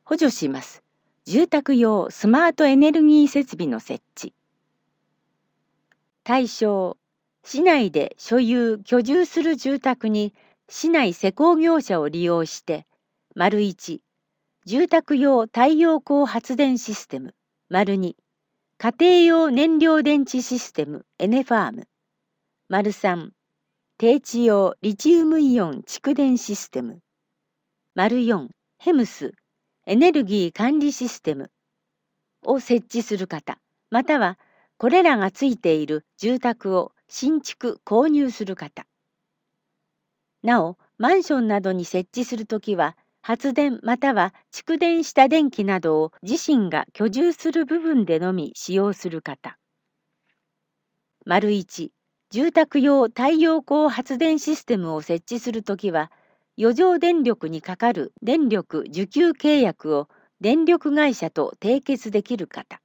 補助します。住宅用スマートエネルギー設備の設置。対象、市内で所有・居住する住宅に市内施工業者を利用して、1、住宅用太陽光発電システム、2、家庭用燃料電池システムエネファーム、3、低地用リチウムイオン蓄電システム、4、ヘムスエネルギー管理システムを設置する方、またはこれらがついている住宅を新築・購入する方。なお、マンションなどに設置するときは、発電または蓄電した電気などを自身が居住する部分でのみ使用する方。1、住宅用太陽光発電システムを設置するときは、余剰電力にかかる電力受給契約を電力会社と締結できる方。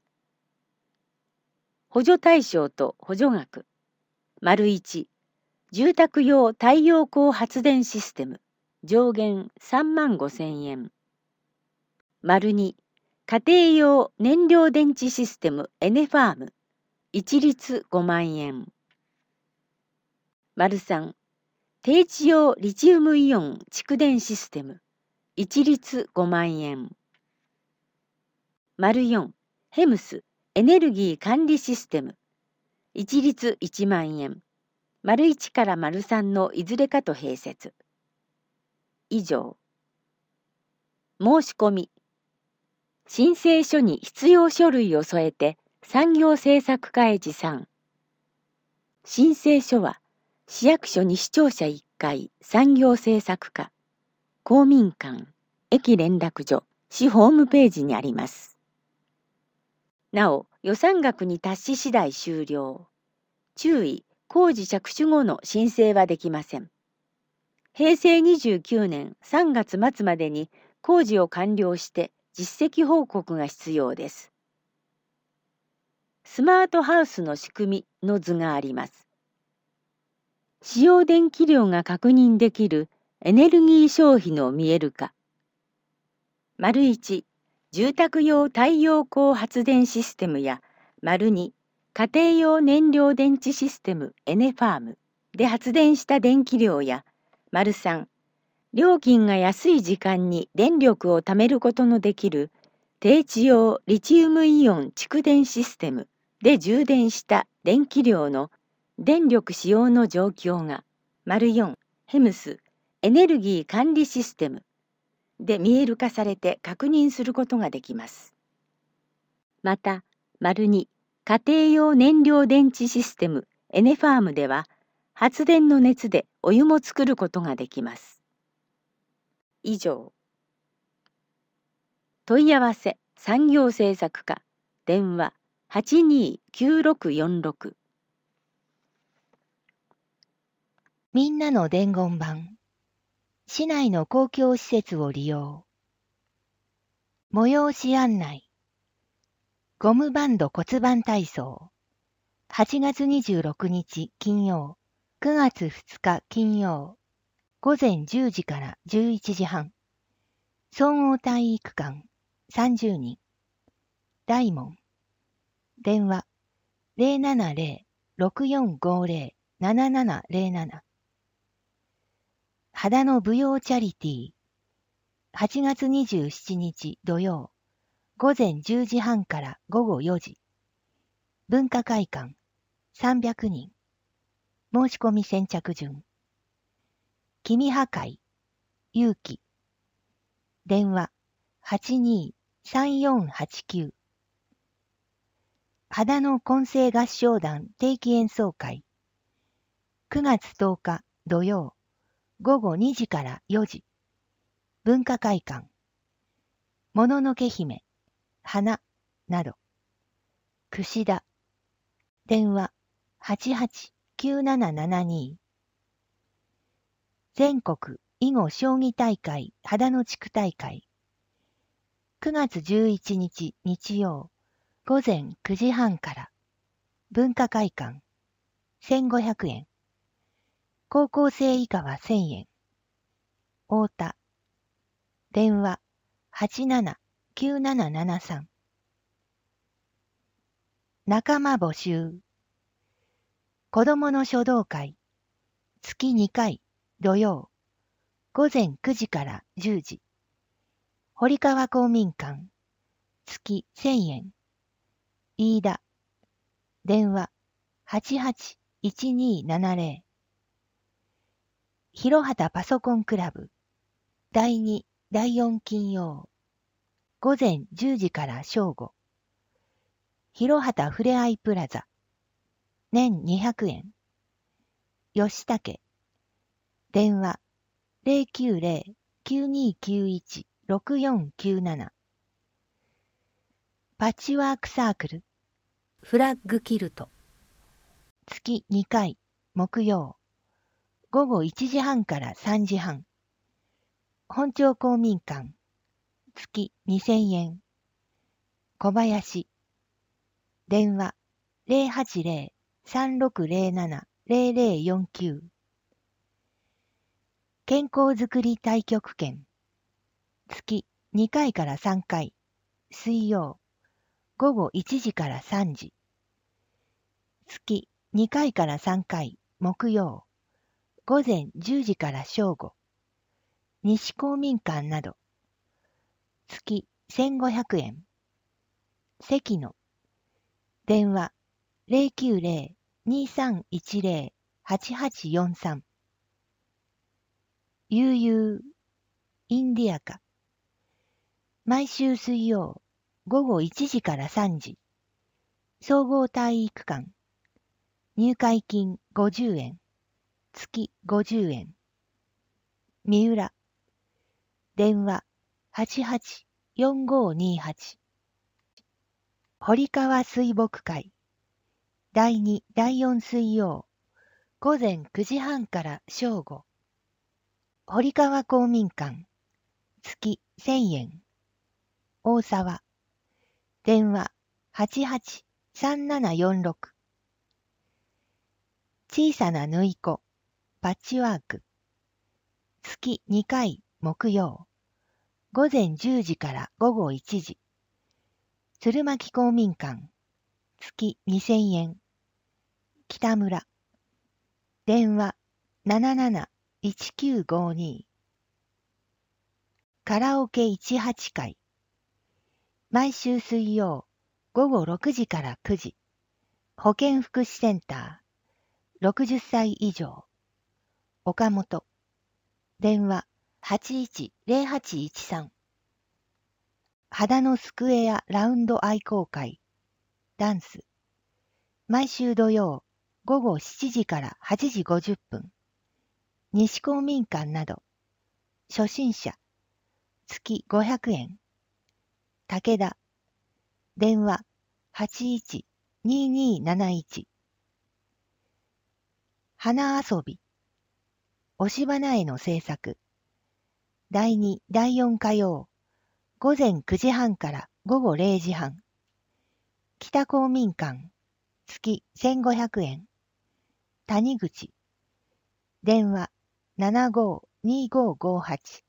補助対象と補助額。1、住宅用太陽光発電システム、上限35,000円。2、家庭用燃料電池システムエネファーム、一律5万円。3、低地用リチウムイオン蓄電システム、一律5万円。4、ヘムスエネルギー管理システム、一律1万円。1から3のいずれかと併設。以上。申し込み。申請書に必要書類を添えて産業政策課へ持参。申請書は市役所西庁舎1階産業政策課、公民館、駅連絡所、市ホームページにあります。なお、予算額に達し次第終了。注意、工事着手後の申請はできません。平成29年3月末までに工事を完了して実績報告が必要です。スマートハウスの仕組みの図があります。使用電気量が確認できるエネルギー消費の見える化。1、住宅用太陽光発電システムや2、家庭用燃料電池システムエネファームで発電した電気量や3、料金が安い時間に電力を貯めることのできる低地用リチウムイオン蓄電システムで充電した電気量の電力使用の状況が4、ヘムスエネルギー管理システムで見える化されて確認することができます。また、2、家庭用燃料電池システムエネファームでは発電の熱でお湯も作ることができます。以上。問い合わせ産業政策課電話829646。 みんなの伝言板。市内の公共施設を利用。催し案内。ゴムバンド骨盤体操。8月26日金曜、9月2日金曜、午前10時から11時半。総合体育館30人。大門。電話070-6450-7707。秦野舞踊チャリティー。8月27日土曜、午前10時半から午後4時。文化会館300人。申し込み先着順。君破壊、勇気。電話82-3489。秦野混声合唱団定期演奏会。9月10日土曜、午後2時から4時。文化会館。もののけ姫、花、など。串田。電話88-9772。全国囲碁将棋大会秦野地区大会。9月11日日曜、午前9時半から。文化会館。1500円。高校生以下は1000円。太田。電話 87-9773。仲間募集。子どもの書道会、月2回、土曜、午前9時から10時。堀川公民館、月1000円。飯田。電話、88-1270。広畑パソコンクラブ、第2、第4金曜、午前10時から正午。広畑ふれあいプラザ、年200円。吉武。電話、090-9291-6497。パッチワークサークル、フラッグキルト。月2回、木曜。午後1時半から3時半。本町公民館、月2000円。小林。電話、080-3607-0049。健康づくり太極拳、月2回から3回。水曜、午後1時から3時。月2回から3回。木曜、午前10時から正午。西公民館など。月1500円。関野。電話、090-2310-8843。悠々、インディアカ。毎週水曜、午後1時から3時。総合体育館。入会金50円。月50円。三浦。電話、88-4528。堀川水墨会。第2、第4水曜。午前9時半から正午。堀川公民館。月1000円。大沢。電話、88-3746。小さな縫い子。パッチワーク。月2回、木曜。午前10時から午後1時。鶴巻公民館。月2000円。北村。電話、77-1952。カラオケ18回。毎週水曜、午後6時から9時。保健福祉センター。60歳以上。岡本。電話、81-0813。秦野スクエアラウンド愛好会。ダンス。毎週土曜、午後7時から8時50分。西公民館など。初心者。月500円。武田。電話、81-2271。花遊び。押し花絵の制作。第2、第4火曜。午前9時半から午後0時半。北公民館。月1500円。谷口。電話、75-2558。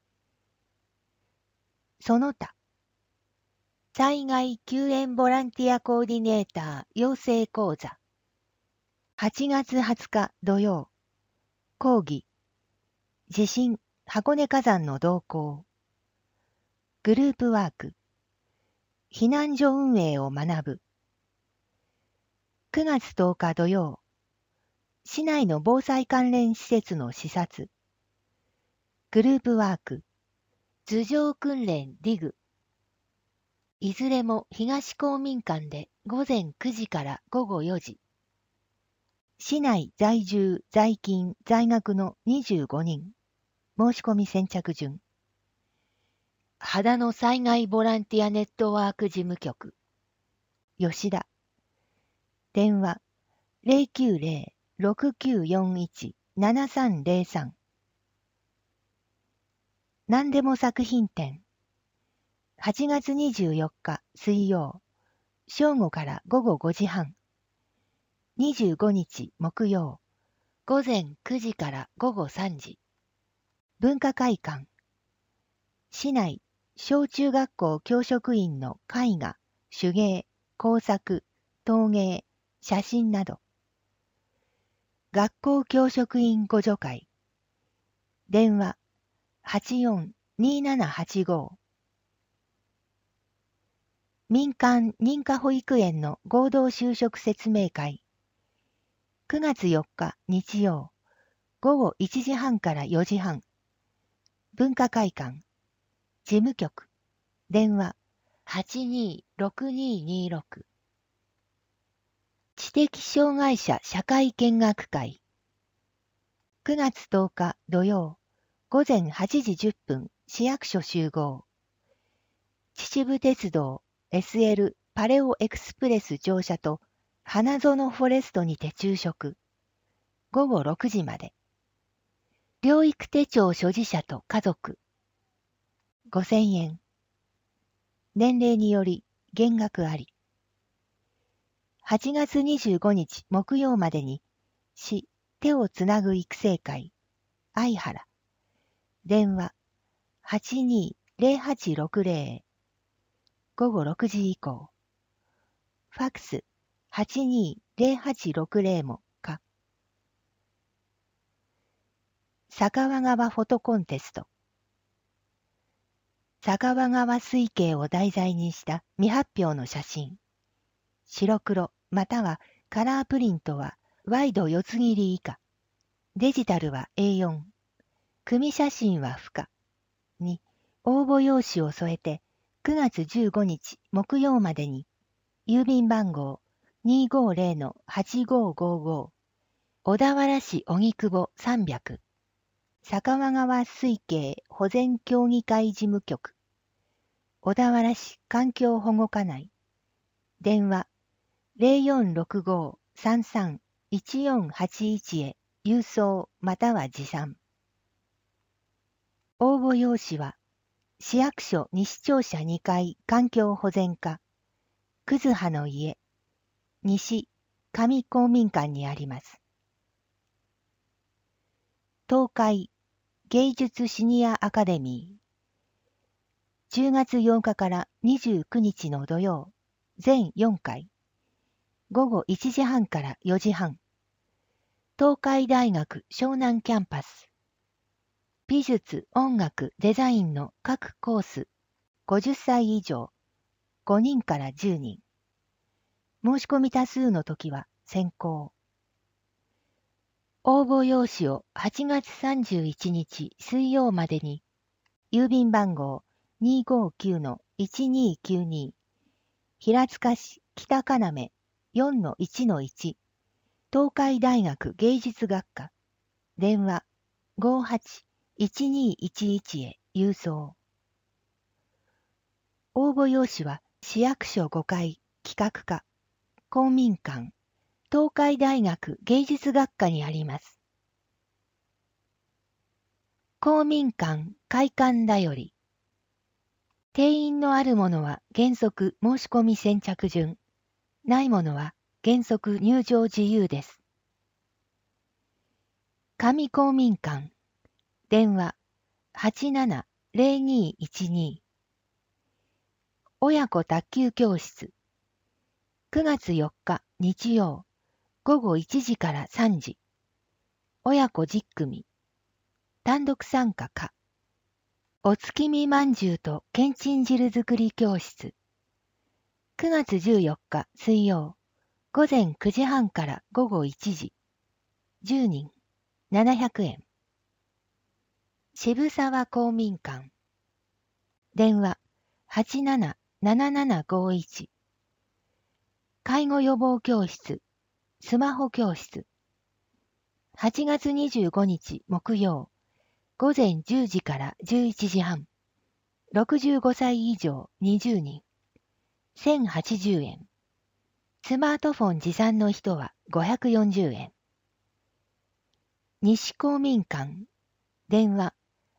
その他。災害救援ボランティアコーディネーター養成講座。8月20日土曜。講義。地震、箱根火山の動向。グループワーク。避難所運営を学ぶ。9月10日土曜。市内の防災関連施設の視察。グループワーク。頭上訓練ディグ。いずれも東公民館で午前9時から午後4時。市内在住、在勤、在学の25人。申し込み先着順。秦野災害ボランティアネットワーク事務局。吉田。電話、090-6941-7303。何でも作品展。8月24日水曜。正午から午後5時半。25日木曜。午前9時から午後3時。文化会館。市内小中学校教職員の絵画、手芸、工作、陶芸、写真など。学校教職員互助会。電話84-2785。民間認可保育園の合同就職説明会。9月4日日曜、午後1時半から4時半。文化会館。事務局。電話826226。知的障害者社会見学会。9月10日土曜、午前8時10分、市役所集合。秩父鉄道 SL パレオエクスプレス乗車と花園フォレストにて昼食。午後6時まで。療育手帳所持者と家族。5000円。年齢により減額あり。8月25日木曜までに、市手をつなぐ育成会、相原。電話820860。午後6時以降。ファックス820860もか。酒匂川フォトコンテスト。酒匂川水系を題材にした未発表の写真。白黒またはカラープリントはワイド四つ切り以下。デジタルは A4。組写真は不可。に応募用紙を添えて9月15日木曜までに郵便番号 250-8555 小田原市荻窪300酒匂川水系保全協議会事務局小田原市環境保護課内電話 0465-33-1481 へ郵送または持参。応募用紙は市役所西庁舎2階環境保全課葛葉の家西上公民館にあります。東海芸術シニアアカデミー10月8日から29日の土曜全4回午後1時半から4時半東海大学湘南キャンパス美術音楽デザインの各コース50歳以上5人から10人申し込み多数の時は先行。応募用紙を8月31日水曜までに郵便番号 259-1292 平塚市北金目 4-1-1 東海大学芸術学科電話 58-1211 へ郵送。応募用紙は市役所5階企画課公民館東海大学芸術学科にあります。公民館開館だより定員のあるものは原則申し込み先着順ないものは原則入場自由です。上公民館電話 87-0212 親子卓球教室9月4日日曜午後1時から3時親子10組単独参加かお月見まんじゅうとけんちん汁作り教室9月14日水曜午前9時半から午後1時10人700円渋沢公民館電話 87-7751 介護予防教室スマホ教室8月25日木曜午前10時から11時半65歳以上20人1080円スマートフォン持参の人は540円西公民館電話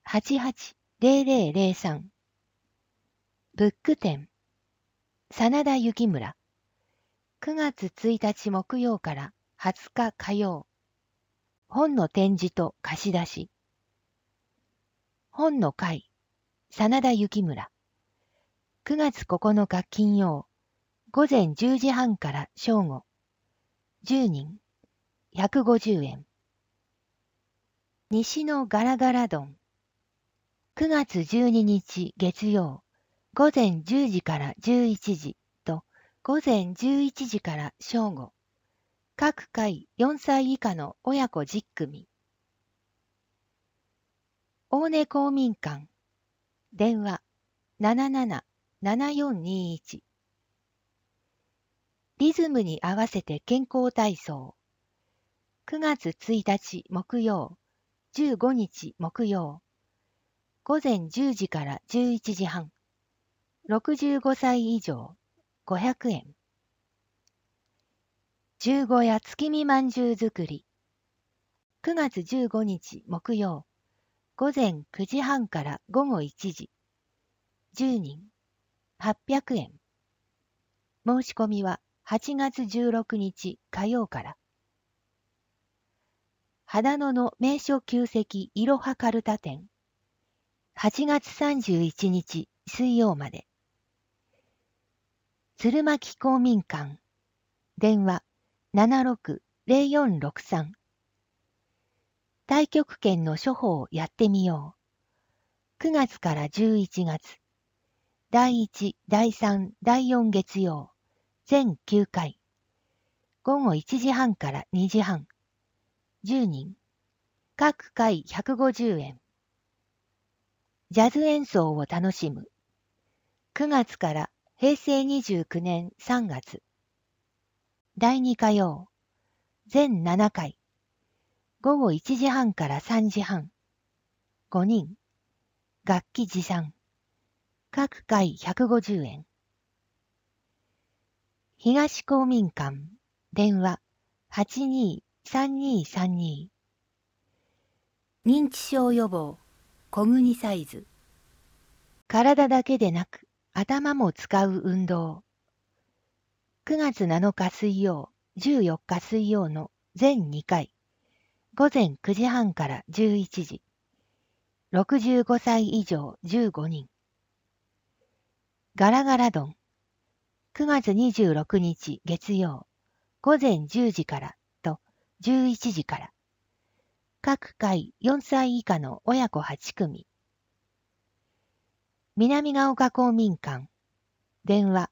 88-0003 ブック展真田幸村9月1日木曜から20日火曜本の展示と貸し出し本の会真田幸村 9月9日金曜、午前10時半から正午。10人、150円。西のガラガラ丼。9月12日月曜、午前10時から11時と午前11時から正午。各回4歳以下の親子10組。大根公民館。電話77-7421。リズムに合わせて健康体操。9月1日木曜、15日木曜。午前10時から11時半。65歳以上、500円。十五夜月見まんじゅう作り。9月15日木曜。午前9時半から午後1時。10人、800円。申し込みは8月16日火曜から。秦野の名所旧跡いろはかるた展。8月31日水曜まで。鶴巻公民館。電話760463。太極拳の処方をやってみよう。9月から11月。第1、第3、第4月曜。全9回。午後1時半から2時半。10人。各回150円。ジャズ演奏を楽しむ。9月から平成29年3月。第2火曜。全7回。午後1時半から3時半。5人。楽器持参。各回150円。東公民館。電話823232。認知症予防。小国サイズ。体だけでなく頭も使う運動。9月7日水曜、14日水曜の全2回。午前9時半から11時。65歳以上15人。ガラガラ丼。9月26日月曜。午前10時からと11時から。各回4歳以下の親子8組。南ヶ丘公民館。電話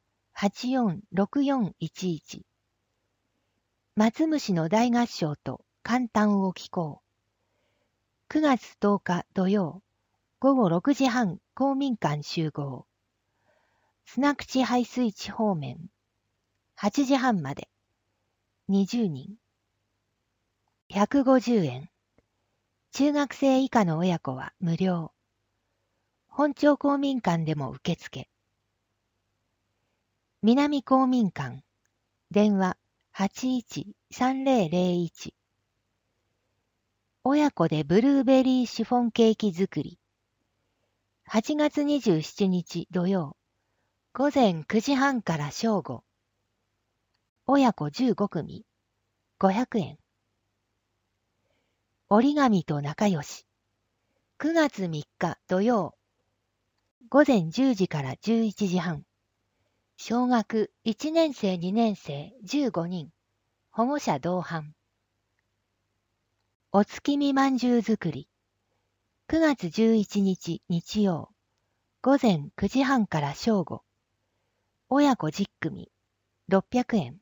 846411。松虫の大合唱と簡単を聞こう。9月10日土曜。午後6時半公民館集合。砂口排水地方面。8時半まで。20人。150円。中学生以下の親子は無料。本町公民館でも受付。南公民館。電話813001。親子でブルーベリーシフォンケーキ作り。8月27日土曜。午前9時半から正午。親子15組。500円。折り紙と仲良し。9月3日土曜。午前10時から11時半。小学1年生2年生15人。保護者同伴。お月見まんじゅう作り。9月11日日曜。午前9時半から正午。親子10組。600円。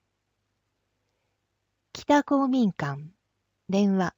北公民館。電話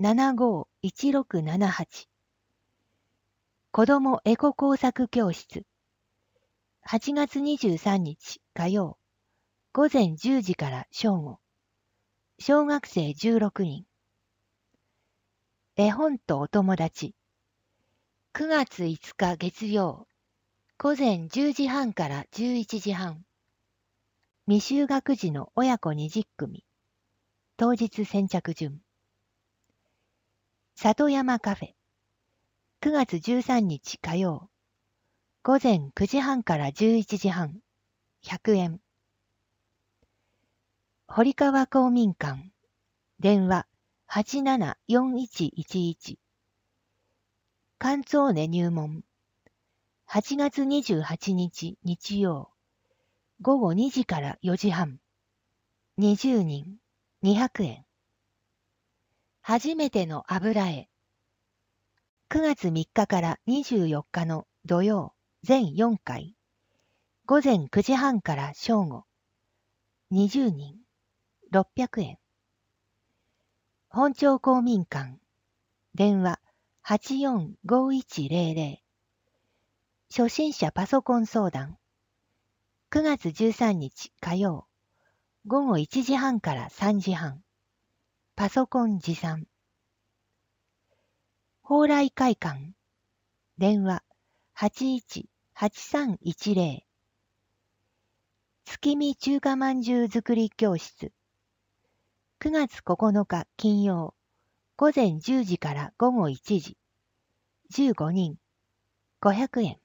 751678。子どもエコ工作教室。8月23日火曜。午前10時から正午。小学生16人。絵本とお友達。9月5日月曜。午前10時半から11時半。未就学児の親子20組。当日先着順。里山カフェ。9月13日火曜。午前9時半から11時半。100円。堀川公民館。電話874111。関東根入門。 8月28日日曜、午後2時から4時半。20人、200円。初めての油絵。9月3日から24日の土曜、全4回。午前9時半から正午。20人、600円。本庁公民館。電話845100。初心者パソコン相談。9月13日火曜。午後1時半から3時半。パソコン持参。蓬莱会館。電話818310。月見中華まんじゅう作り教室。9月9日金曜。午前10時から午後1時。15人。500円。